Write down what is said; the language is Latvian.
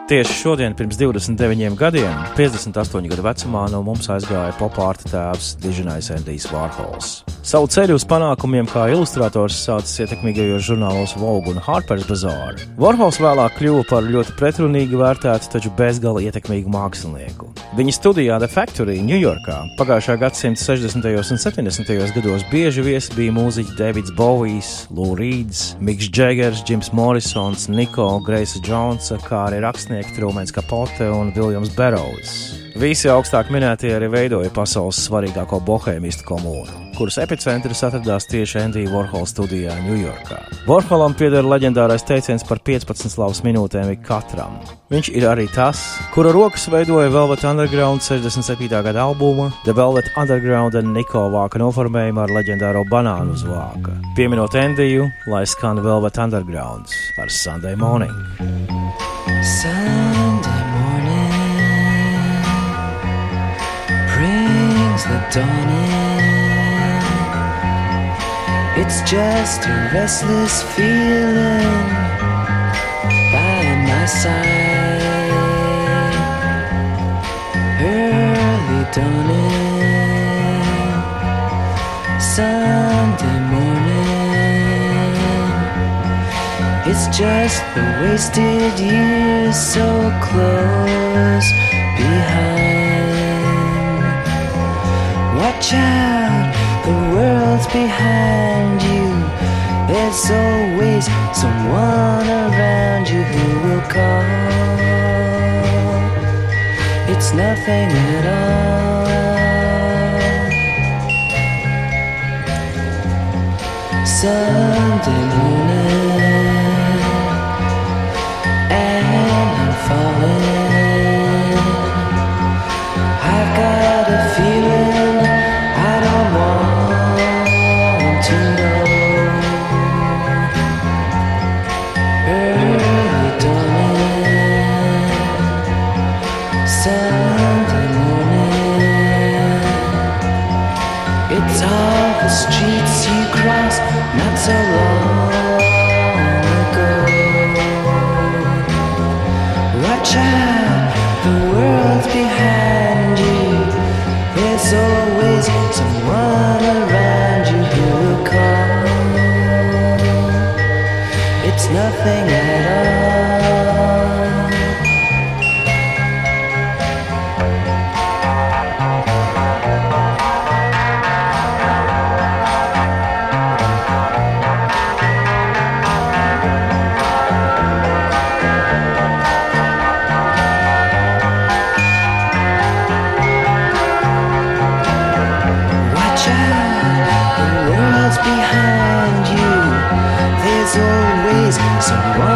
Tieši šodien, pirms 29 gadiem, 58 gadu vecumā no mums aizgāja pop-ārta tēvs diženais Endijs Warhols. Savu ceļu uz panākumiem kā ilustrators sācis ietekmīgajos žurnālos Vogue un Harper's Bazaar. Warhols vēlāk kļuva par ļoti pretrunīgi vērtētu, taču bezgala ietekmīgu mākslinieku. Viņa studijā The Factory, Ņujorkā, pagājušā gadsimta 60. un 70. gados bieži viesi bija mūziķi Davids Bowijs, Lou Reeds, Miks Džegers, Jims Morrisons, Nico, Grace Jonesa, kā arī rakstnieki Trumans Capote un Viljams Burroughs. Visi augstāk minētie arī veidoja pasaules svarīgāko bohēmistu komūnu, kuras epicentrs atradās tieši Endija Warhola studijā Ņujorkā. Warholam pieder leģendārais teiciens par 15 slavas minūtēm ik katram. Viņš ir arī tas, kura rokas veidoja Velvet Underground 67. gada albuma The Velvet Underground un Nico vāka noformējumu ar leģendāro banānu uz vāka. Pieminot Endiju, lai skan Velvet Underground ar Sunday Morning. Sunday morning brings the dawn in. It's just a restless feeling by my side. Early dawning, Sunday morning. It's just the wasted years so close behind. Watch out, the world's behind you. There's always someone around you who will call. It's nothing at all. Sunday morning, and I'm falling. I've got a feeling I don't want to know. Early dawning, Sunday morning. It's all the streets you crossed not so long ago. Watch out, the world's behind you. There's always someone around you who will call. It's nothing at all. Watch out, the world's behind you. There's always someone